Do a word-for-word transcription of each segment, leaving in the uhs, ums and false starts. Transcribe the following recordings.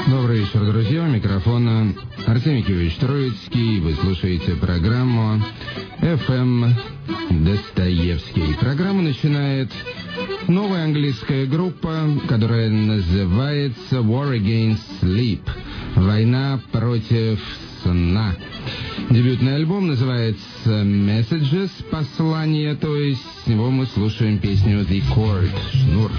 Добрый вечер, друзья. У микрофона Артемий Киевич Троицкий. Вы слушаете программу эф эм Достоевский. Программу начинает новая английская группа, которая называется War Against Sleep. Война против сна. Дебютный альбом называется Messages, послание, то есть с него мы слушаем песню The Chord, шнур.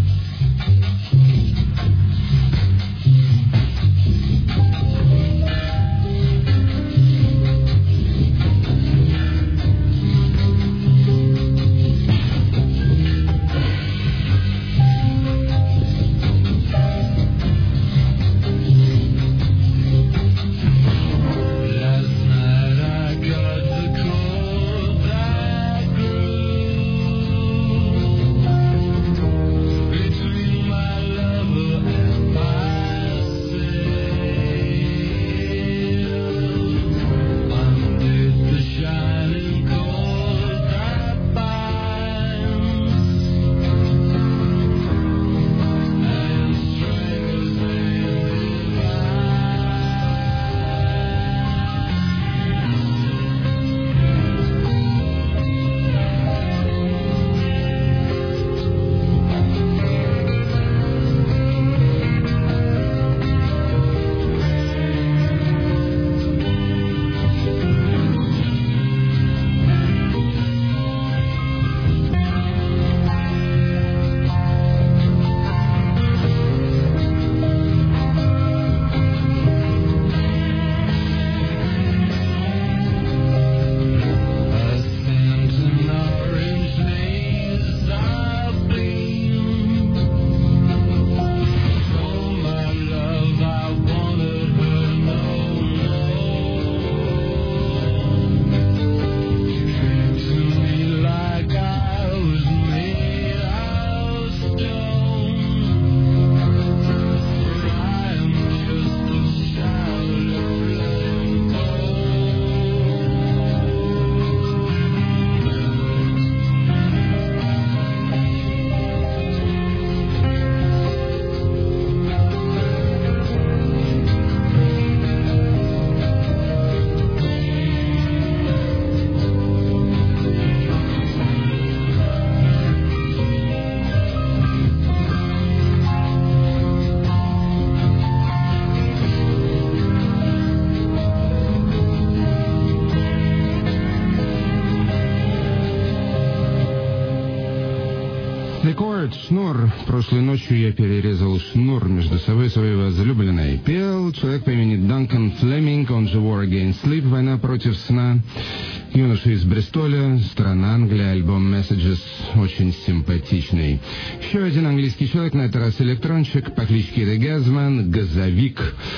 Шнур. Прошлой ночью я перерезал шнур между собой своей возлюбленной. Пел человек по имени Данкан Флеминг, он же War Against Sleep, война против сна. Юноша из Бристоля, страна Англия, альбом Messages, очень симпатичный. Еще один английский человек, на этот раз электронщик по кличке The Газман, газовик.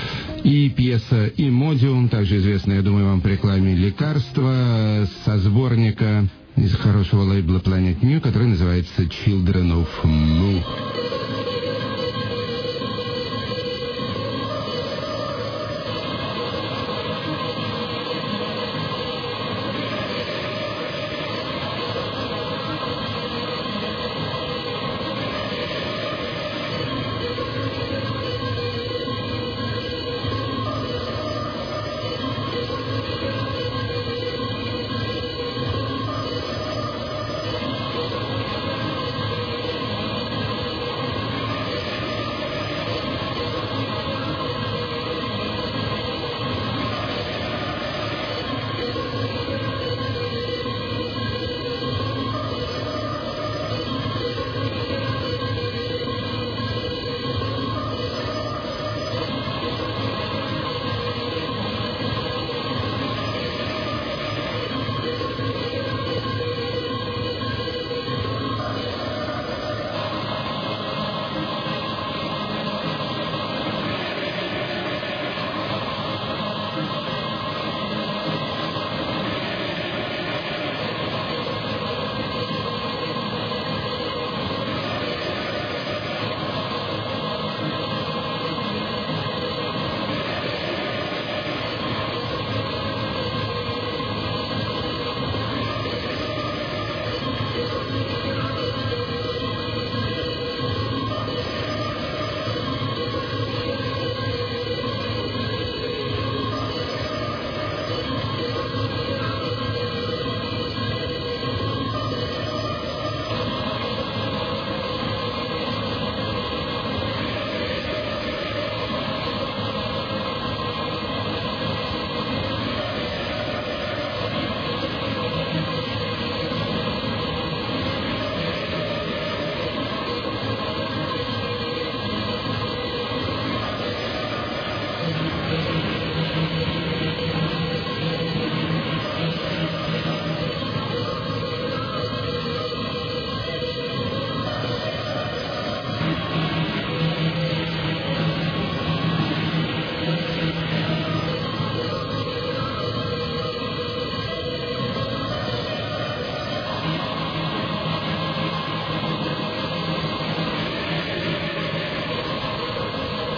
И пьеса «Имодиум», также известная, я думаю, вам по рекламе «Лекарство», со сборника из хорошего лейбла Planet New, который называется Children of Mu.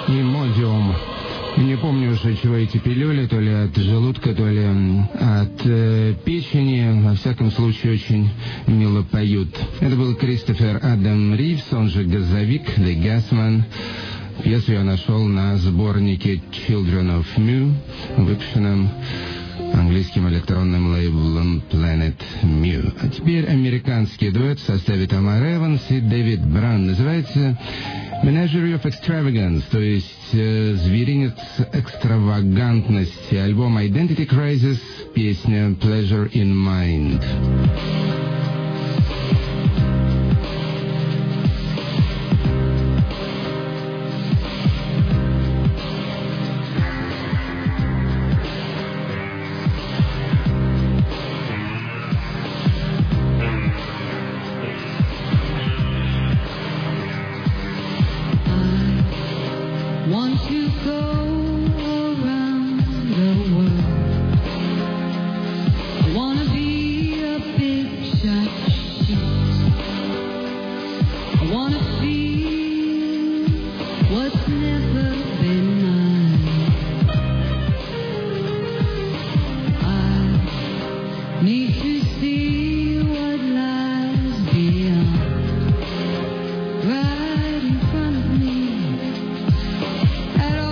Имодиум. Не помню уже, чего эти пилюли, то ли от желудка, то ли от э, печени. Во всяком случае, очень мило поют. Это был Кристофер Адам Ривз, он же Газовик, The Gasman. Пьесу я нашел на сборнике Children of Mu, выпущенном английским электронным лейблом Planet Mu. А теперь американский дуэт в составе Тамар Эванс и Дэвид Бран. Называется Menagerie of Extravagance, то есть э, зверинец экстравагантности. Альбом Identity Crisis, песня Pleasure in Mind. Right in front of me at all.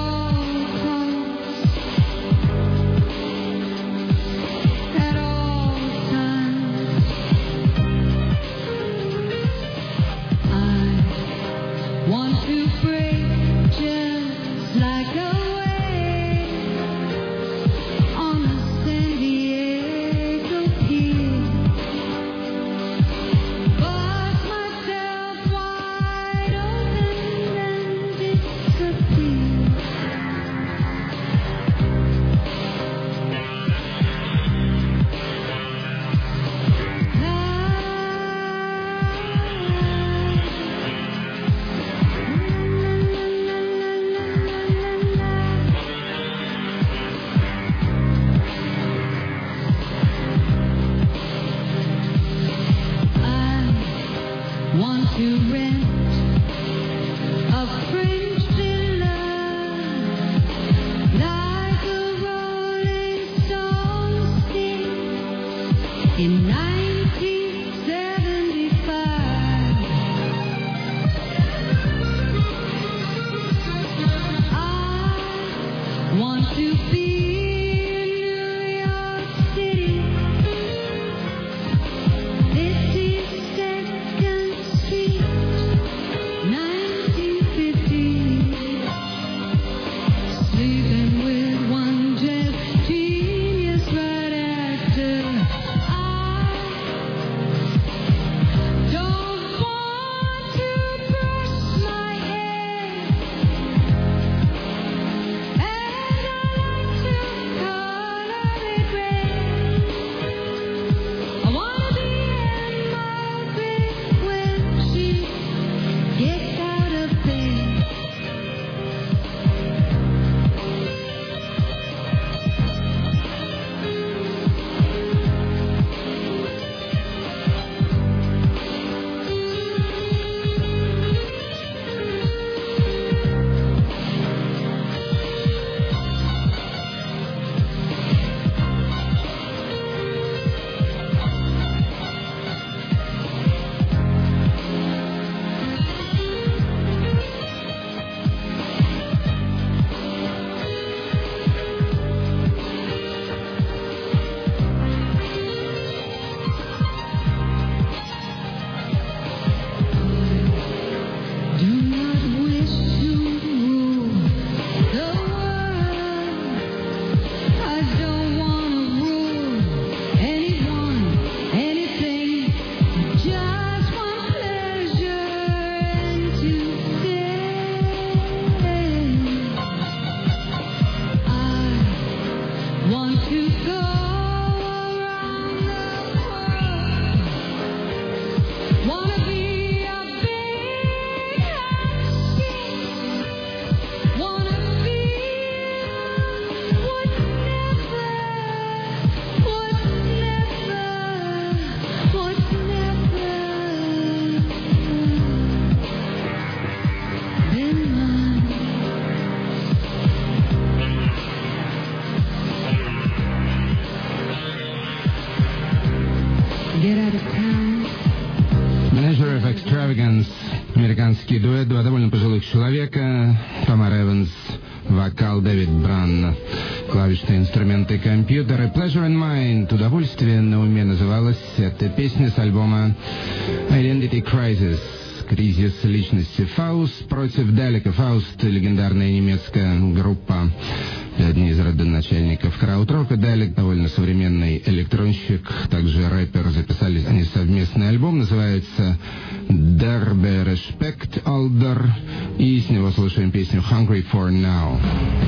американский дуэт, два довольно пожилых человека, Тамар Эванс, вокал Дэвид Бран, клавишные инструменты, компьютеры. Pleasure in Mind, удовольствие на уме называлась эта песня с альбома Identity Crisis, кризис личности. Фауст против Далека. Фауст — легендарная немецкая группа, одни из родоначальников краудрока. Далек — довольно современный электронщик, также рэпер. Записали они совместный альбом, называется Der Respect Alder, и с него слушаем песню Hungry for Now.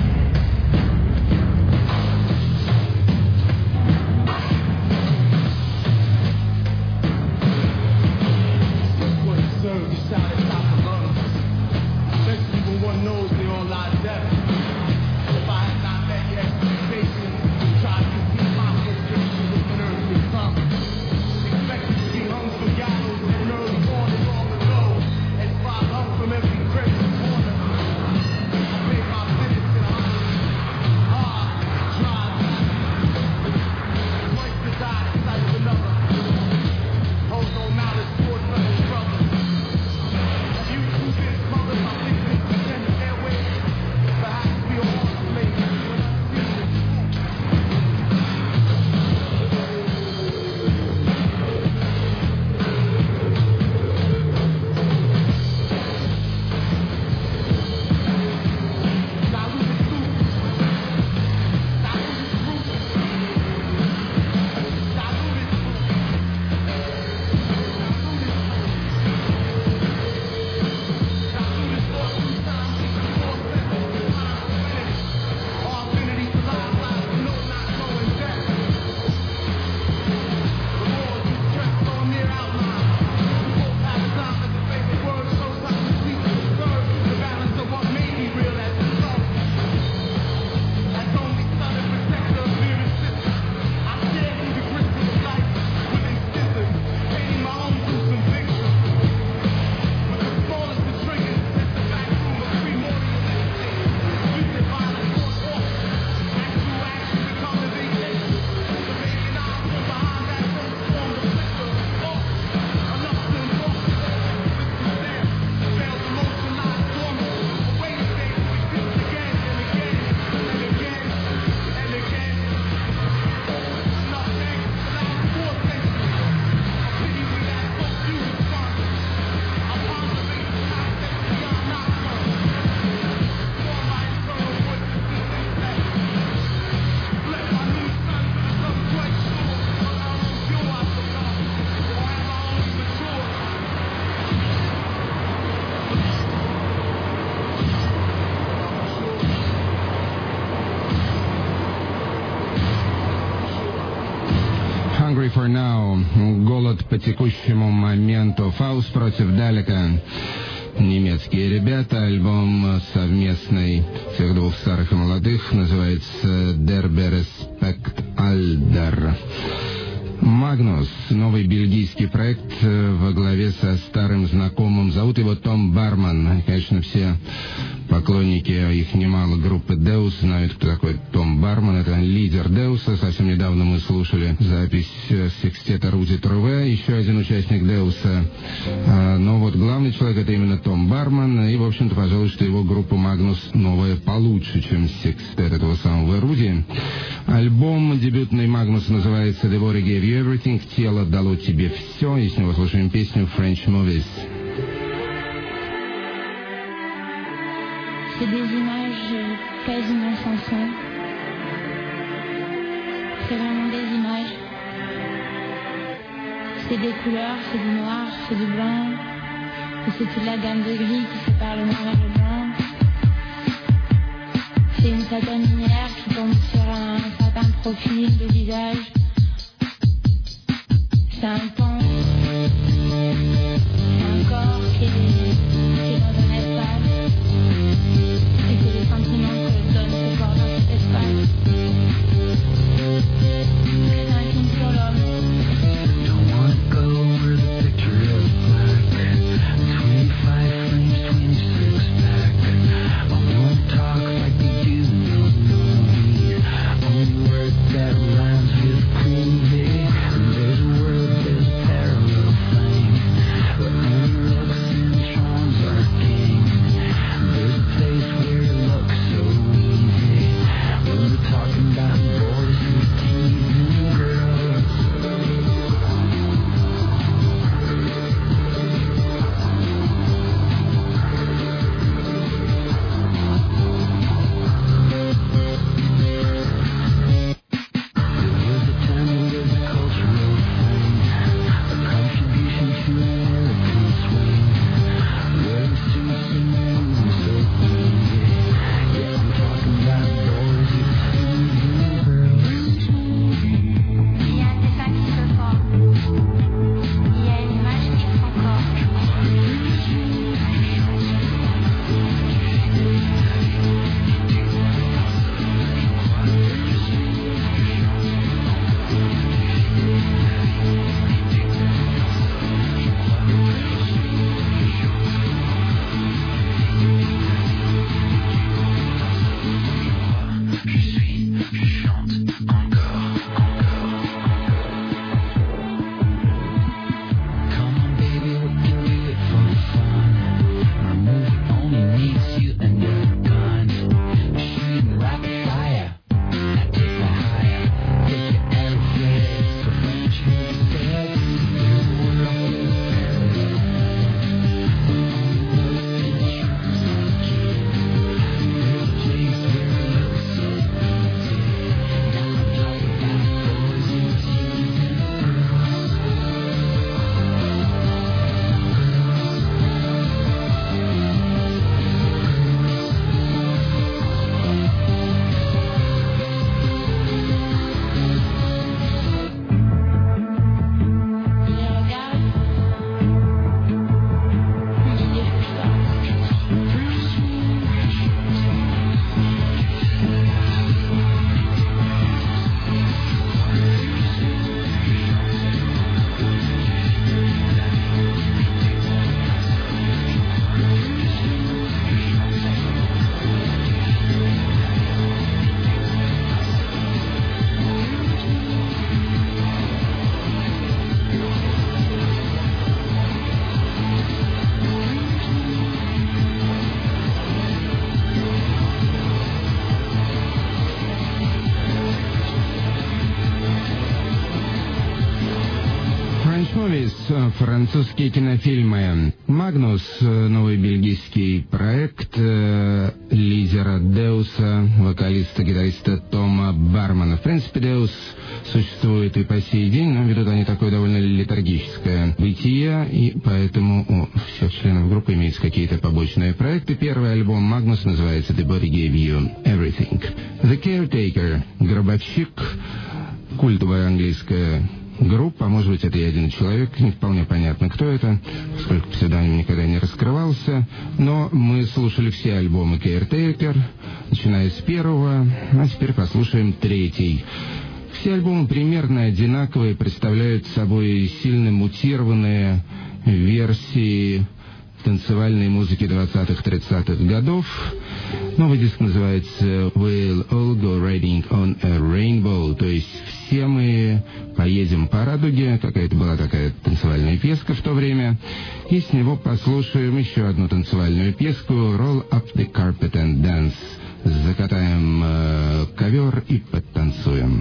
For now. Голод по текущему моменту. Фауст против Далека. Немецкие ребята. Альбом совместный всех двух старых и молодых. Называется Der Respect Alder. Магнус, новый бельгийский проект во главе со старым знакомым. Зовут его Том Барман. Конечно, все поклонники, их немало, группы Deus знают, кто такой Том Барман. Это лидер Деуса. Совсем недавно мы слушали запись секстета Руди Труве, еще один участник Деуса. Но вот главный человек — это именно Том Барман. И, в общем-то, пожалуй, что его группа Магнус новая получше, чем секстет этого самого Руди. Альбом дебютный Магнус называется The Body Gave You Everything. Тело дало тебе все. И с него слушаем песню French Movies. C'est des images quasiment sans son. C'est vraiment des images. C'est des couleurs, c'est du noir, c'est du blanc. Et c'est toute la gamme de gris qui sépare le noir et le blanc. C'est une certaine lumière qui tombe sur un certain profil de visage. C'est un temps. C'est un corps qui est, qui est dans un espace. Et c'est les sentiments que donne ce corps dans cet espace. C'est un film sur l'homme. Don't wanna go where the picture is black. twenty-five frames, twenty-six back. I won't talk like they do in the movies. Only word that rhymes with groovy. There's a word, there's Movies, французские кинофильмы. Магнус, новый бельгийский проект э, лидера Деуса, вокалиста-гитариста Тома Бармана. В принципе, Деус существует и по сей день, но ведут они такое довольно летаргическое бытие, и поэтому у всех членов группы имеются какие-то побочные проекты. Первый альбом Магнус называется «The Body Gave You Everything». «The Caretaker», «Гробовщик», культовая английская группа, а может быть это и один человек, не вполне понятно, кто это, поскольку псевдоним никогда не раскрывался, но мы слушали все альбомы Caretaker, начиная с первого, а теперь послушаем третий. Все альбомы примерно одинаковые, представляют собой сильно мутированные версии танцевальной музыки двадцатых-тридцатых годов. Новый диск называется «We'll all go riding on a rainbow», то есть «Все мы поедем по радуге». Какая-то была такая танцевальная песка в то время. И с него послушаем еще одну танцевальную песку «Roll up the carpet and dance». Закатаем э, ковер и подтанцуем.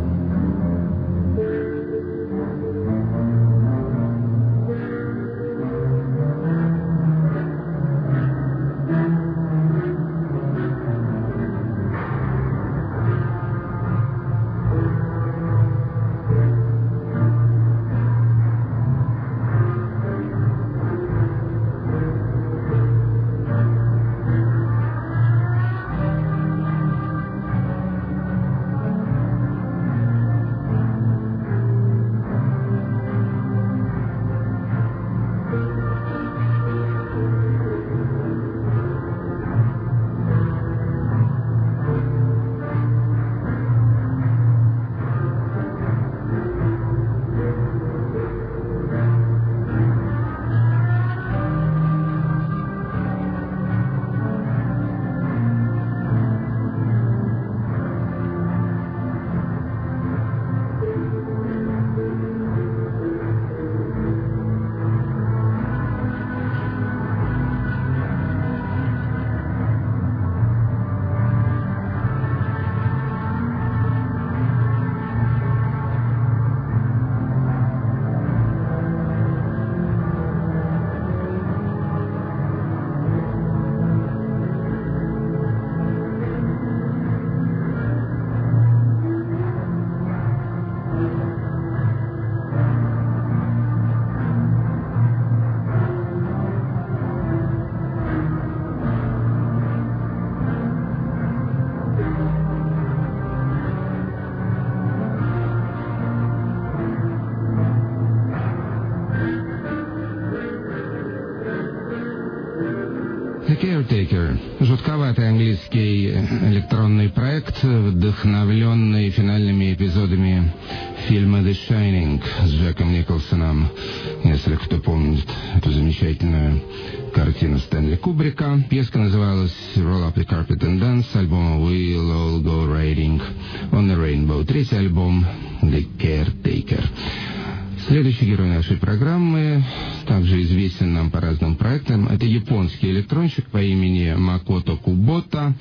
Caretaker. Жутковатый английский электронный проект, вдохновленный финальными эпизодами фильма «The Shining» с Джеком Николсоном. Если кто помнит эту замечательную картину Стэнли Кубрика. Песка называлась «Roll up the carpet and dance» с альбома «We'll all go riding on a rainbow». Третий альбом «The Caretaker». Следующий герой нашей программы также известен нам по разным проектам. Это японский электронщик по имени Макото Кубота.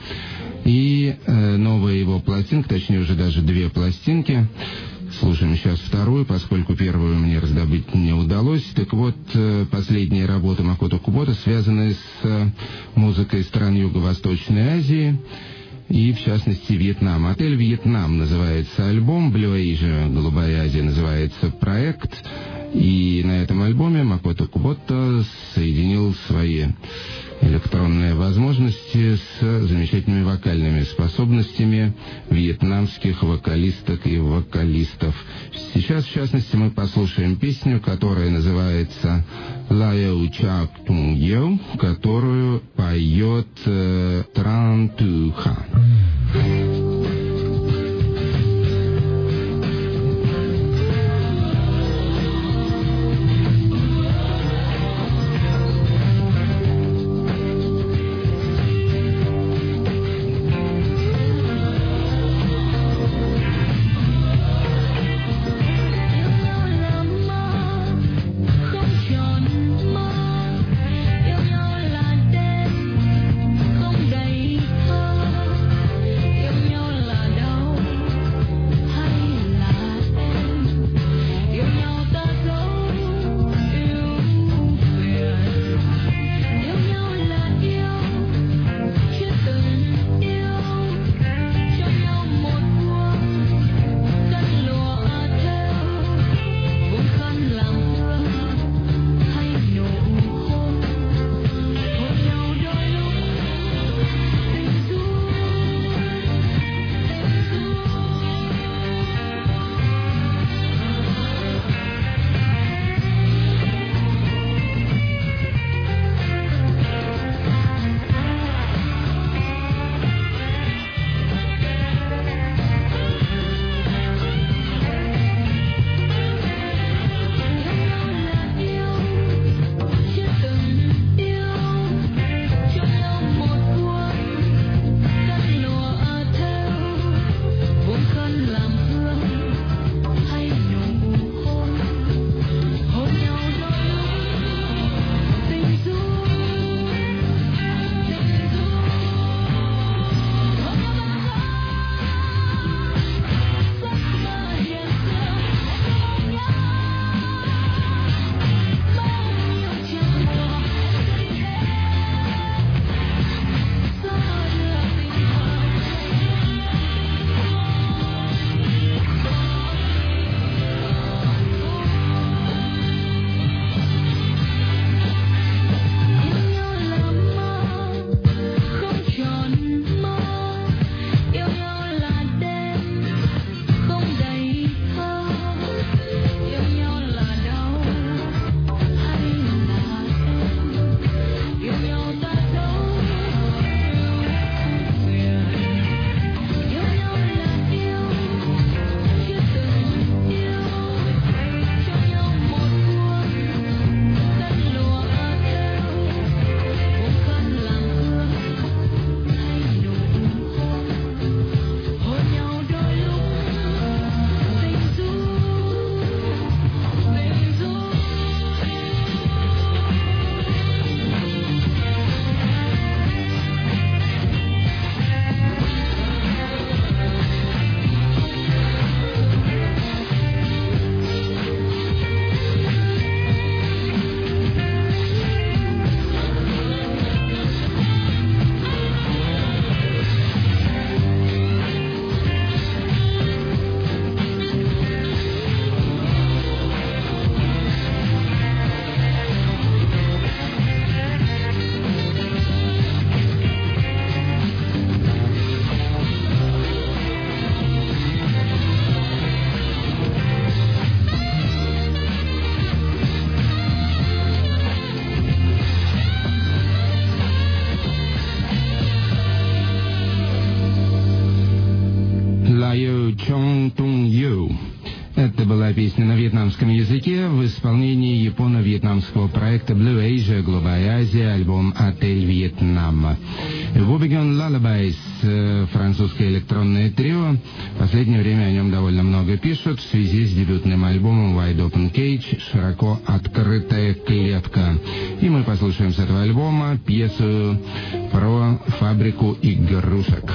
И э, новая его пластинка, точнее уже даже две пластинки. Слушаем сейчас вторую, поскольку первую мне раздобыть не удалось. Так вот, э, последние работы Макото Кубота связаны с э, музыкой стран Юго-Восточной Азии. И, в частности, Вьетнам. «Отель Вьетнам» называется альбом, «Blue Asia», «Голубая Азия» называется проект. И на этом альбоме Макото Кубота соединил свои электронные возможности с замечательными вокальными способностями вьетнамских вокалисток и вокалистов. Сейчас, в частности, мы послушаем песню, которая называется «Лао Чак Тун Йо», которую поет э, Тран Ту Ха. Yêu nhau là đêm không đầy thơ. Chong Tung Yu. Это была песня на вьетнамском языке в исполнении японо-вьетнамского проекта Blue Asia, Голубая Азия, альбом «Отель Вьетнам». Wobbegong Lullabies, французское электронное трио. В последнее время о нем довольно много пишут в связи с дебютным альбомом Wide Open Cage, широко открытая клетка. И мы послушаем с этого альбома пьесу про фабрику игрушек.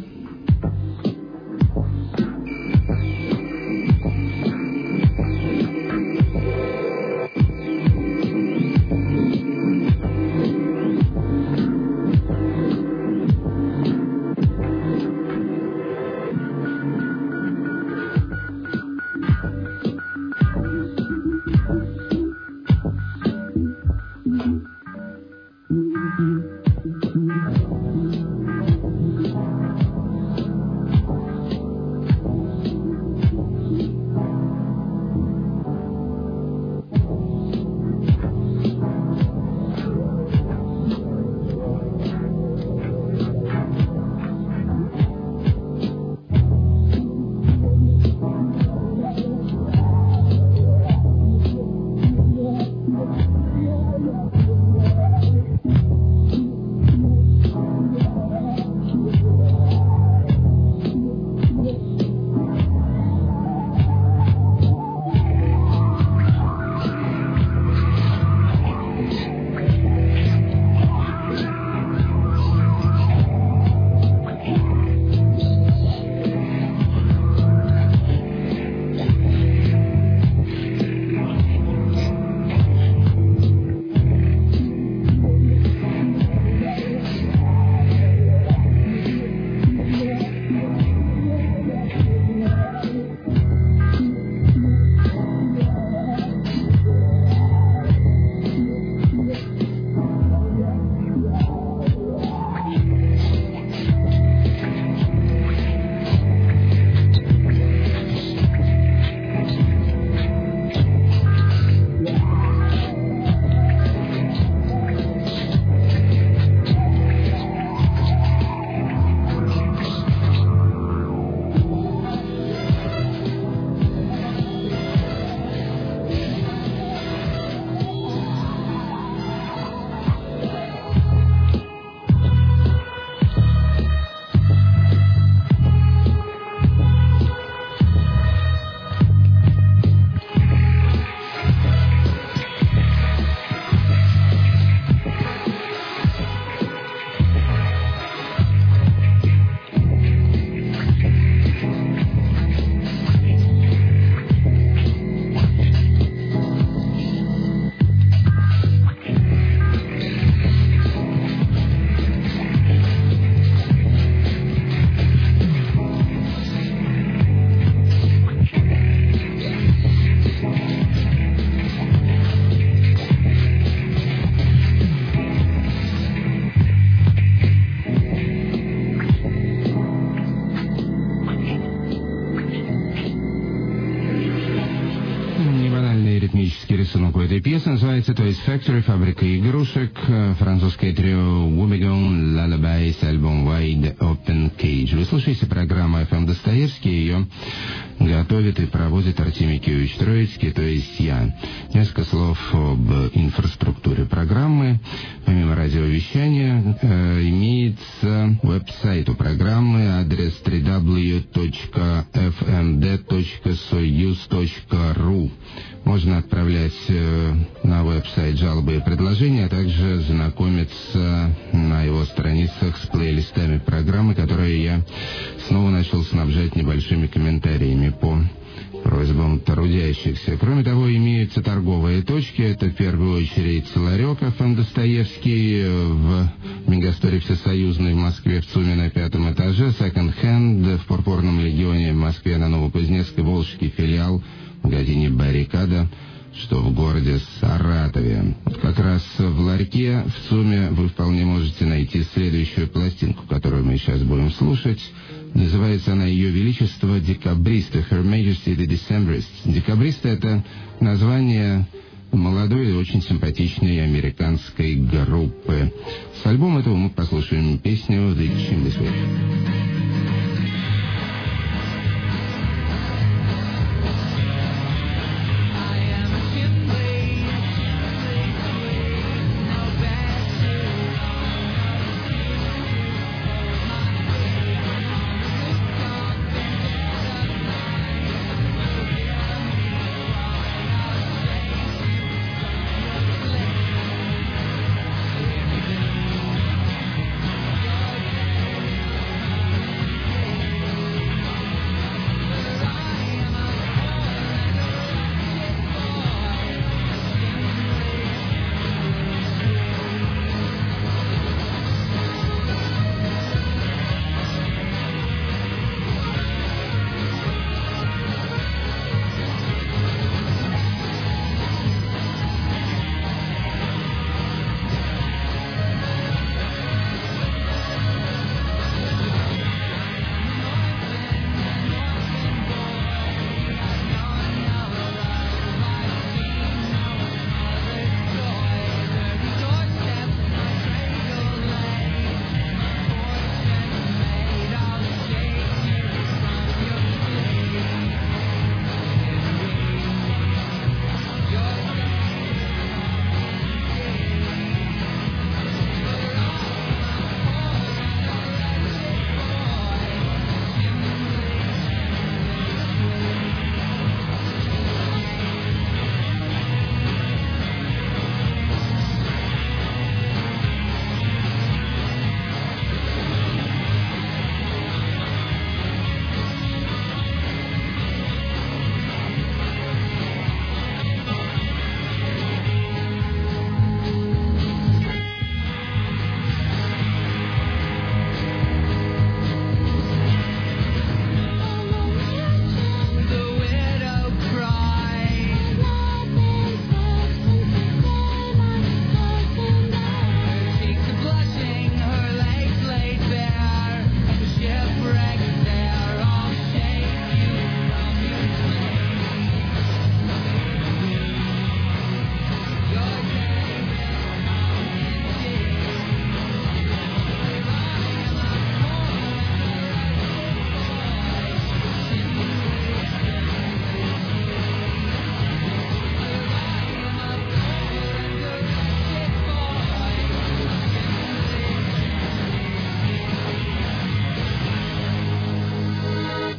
Рисунок у этой пьесы называется Toys Factory, фабрика игрушек, французское трио Wobbegong Lullabies, альбом Wide Open Cage. Вы слушаете программу эф эм Достоевский, ее готовит и проводит Артемий Киевич Троицкий, то есть я. Несколько слов об инфраструктуре программы. Помимо радиовещания э, имеется веб-сайт у программы, адрес дабл ю дабл ю дабл ю точка эф эм дэ точка союз точка ру. Можно отправлять э, на веб-сайт жалобы и предложения, а также знакомиться на его страницах с плейлистами программы, которые я снова начал снабжать небольшими комментариями по просьбам трудящихся. Кроме того, имеются торговые точки. Это в первую очередь Ларек эф эм Достоевский в Мегасторе Всесоюзной в Москве в ЦУМе на пятом этаже, Second Hand в Пурпурном Легионе в Москве на Новокузнецкой, Волжский филиал в магазине «Баррикада», что в городе Саратове. Вот как раз в ларьке в ЦУМе вы вполне можете найти следующую пластинку, которую мы сейчас будем слушать. Называется она «Ее Величество Декабристы», Her Majesty the Decembrists. Декабристы — это название молодой и очень симпатичной американской группы. С альбома этого мы послушаем песню «The Chimney Sweep».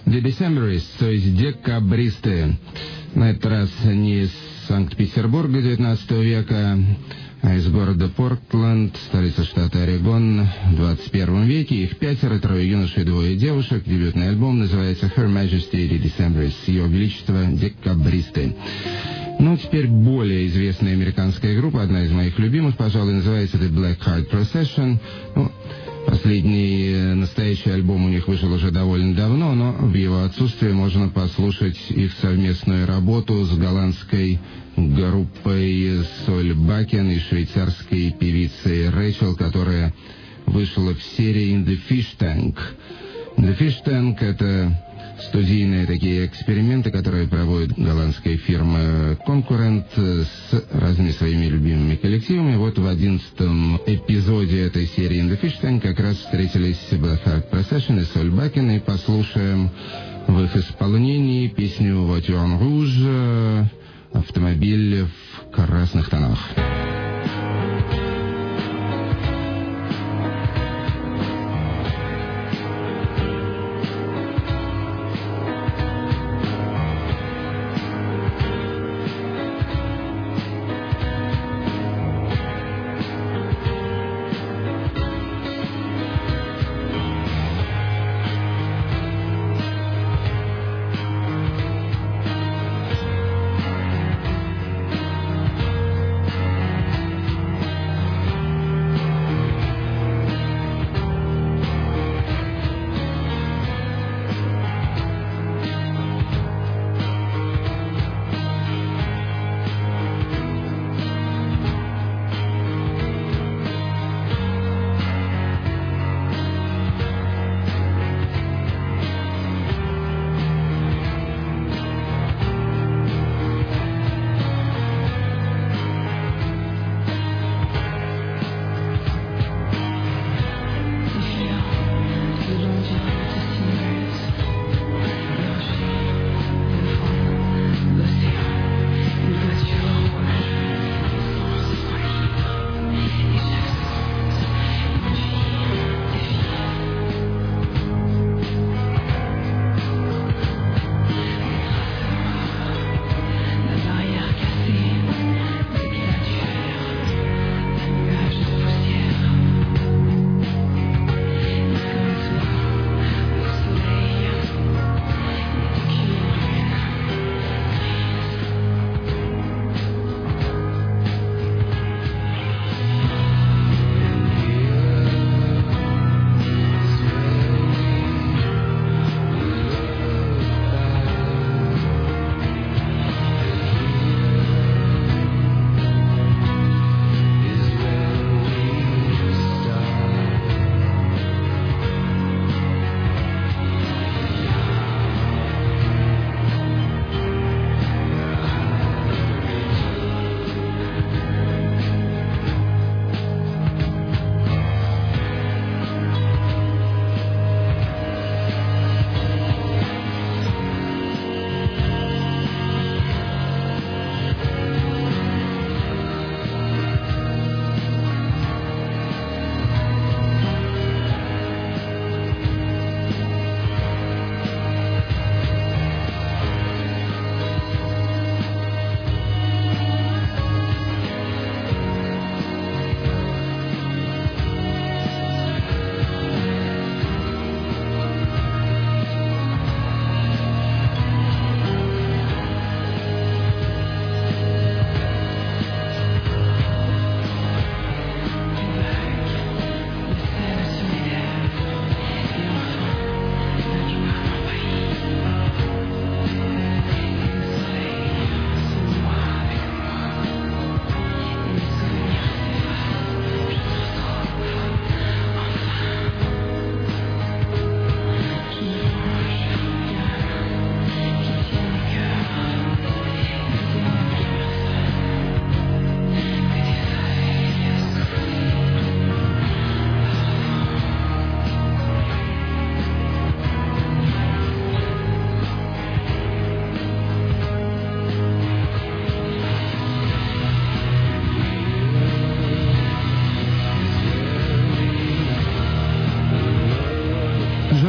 The Decemberists, то есть декабристы. На этот раз не из Санкт-Петербурга девятнадцатого века, а из города Портленд, столица штата Орегон, в двадцать первом веке. Их пятеро, трое юношей и двое девушек. Дебютный альбом называется Her Majesty The Decemberists, Ее Величество Декабристы. Ну, теперь более известная американская группа, одна из моих любимых, пожалуй, называется The Black Heart Procession. Ну, последний настоящий альбом у них вышел уже довольно давно, но в его отсутствие можно послушать их совместную работу с голландской группой Solbakken и швейцарской певицей Рэйчел, которая вышла в серии In the Fish Tank. In the Fish Tank — это студийные такие эксперименты, которые проводит голландская фирма Concurrent с разными своими любимыми коллективами. Вот в одиннадцатом эпизоде этой серии In the Fish Tank как раз встретились Black Heart Procession и Solbakken, и послушаем в их исполнении песню Voiture Rouge, автомобиль в красных тонах. Thank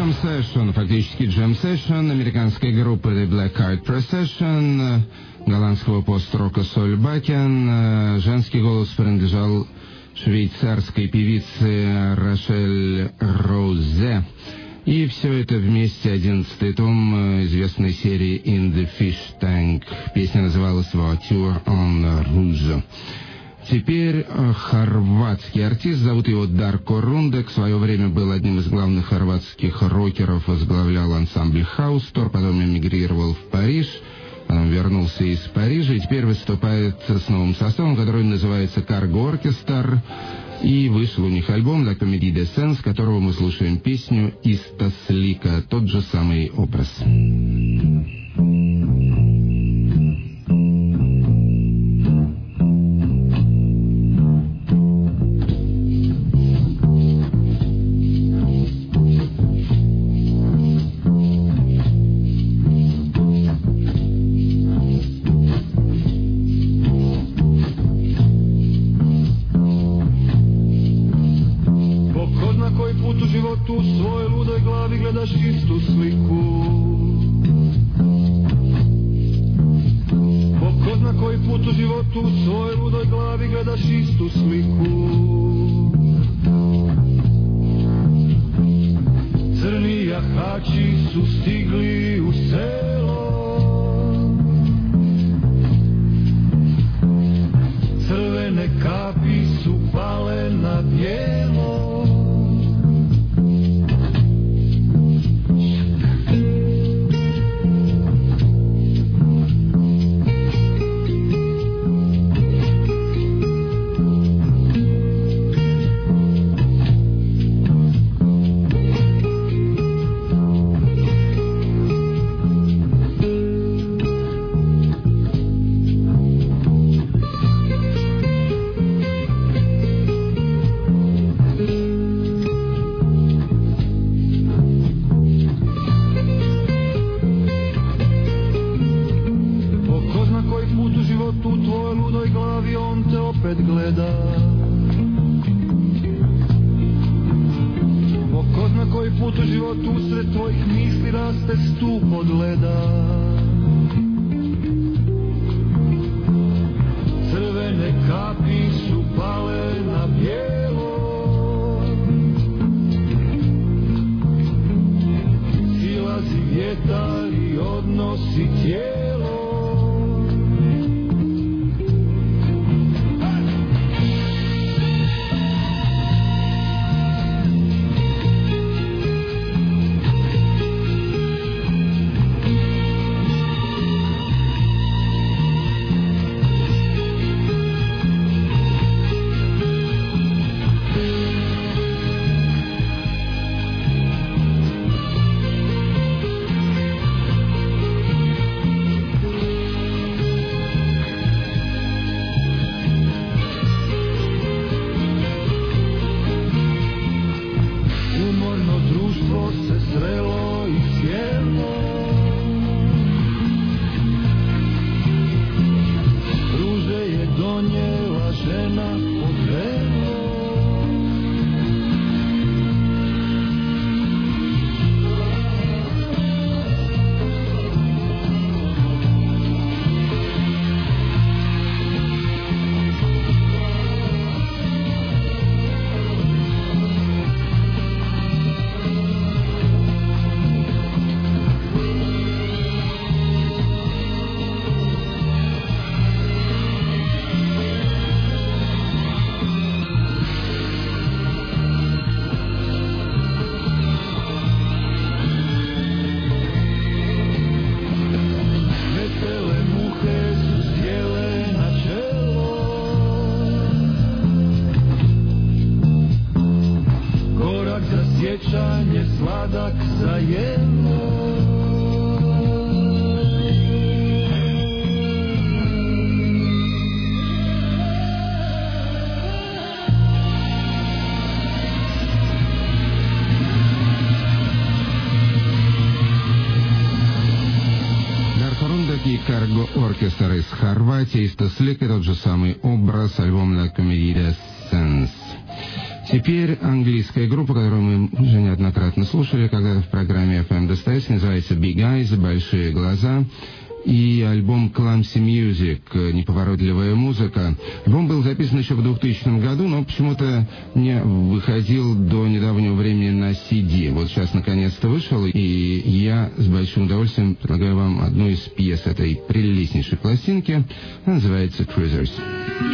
Jam Session, фактически Jam Session американской группы The Black Heart Procession, голландского пост-рока Solbakken. Женский голос принадлежал швейцарской певице Рошель Роузе. И все это вместе одиннадцатый том известной серии In the Fish Tank. Песня называлась Voiture en Rouge. Теперь хорватский артист, зовут его Дарко Рундек. В свое время был одним из главных хорватских рокеров, возглавлял ансамбль Хаустор, потом эмигрировал в Париж, потом вернулся из Парижа и теперь выступает с новым составом, который называется Cargo Orchestra. И вышел у них альбом La Comédie des Scènes, с которого мы слушаем песню Истас Лика, тот же самый образ. U svojoj ludoj glavi gledaš istu sliku. Po ko zna koji put u životu u svojoj ludoj glavi gledaš istu sliku. Crni jahači su stigli u selo, crvene kapi su pale na bijelo. Cargo Orchestra из Хорватии, Истас Лика, тот же самый образ, альбом La Comédie des Scènes. Теперь английская группа, которую мы уже неоднократно слушали когда-то в программе эф эм Достайс, называется Big Eyes, «Большие глаза». И альбом Clumsy Music, неповоротливая музыка. Альбом был записан еще в двухтысячном году, но почему-то не выходил до недавнего времени на си ди. Вот сейчас наконец-то вышел, и я с большим удовольствием предлагаю вам одну из пьес этой прелестнейшей пластинки. Она называется «Cruisers».